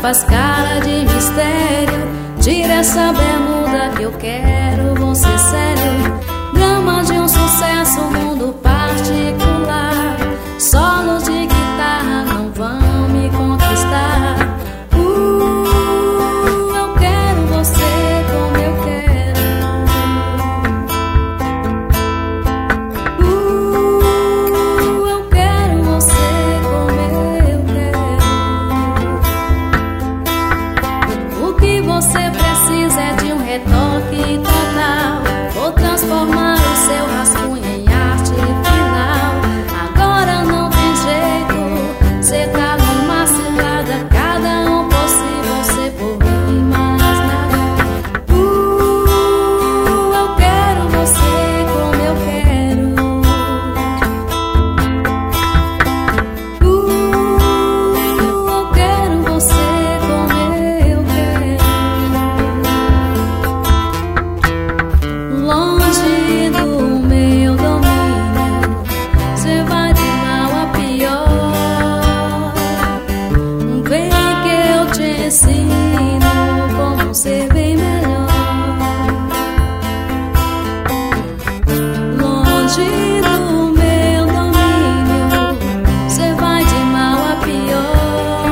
faz cara de mistério. Tira essa bermuda que eu quero você sério. Drama de um sucesso, mundo particular. Solos de guitarra não vão me conquistar. Eu quero você como eu quero. Eu quero você como eu quero. O que você precisa é de um retoque total. Vou transformar o seu rascunho em arte final. Agora não tem jeito, cê tá numa cilada. Cada um por si, você por mim, mais nada. Eu quero você como eu quero. Eu quero você como eu quero. Longe do meu domínio, cê vai de mal a pior. Vem que eu te ensino como ser bem melhor. Longe do meu domínio, cê vai de mal a pior.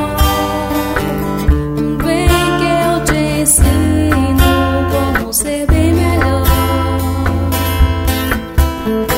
Vem que eu te ensino como ser bem melhor.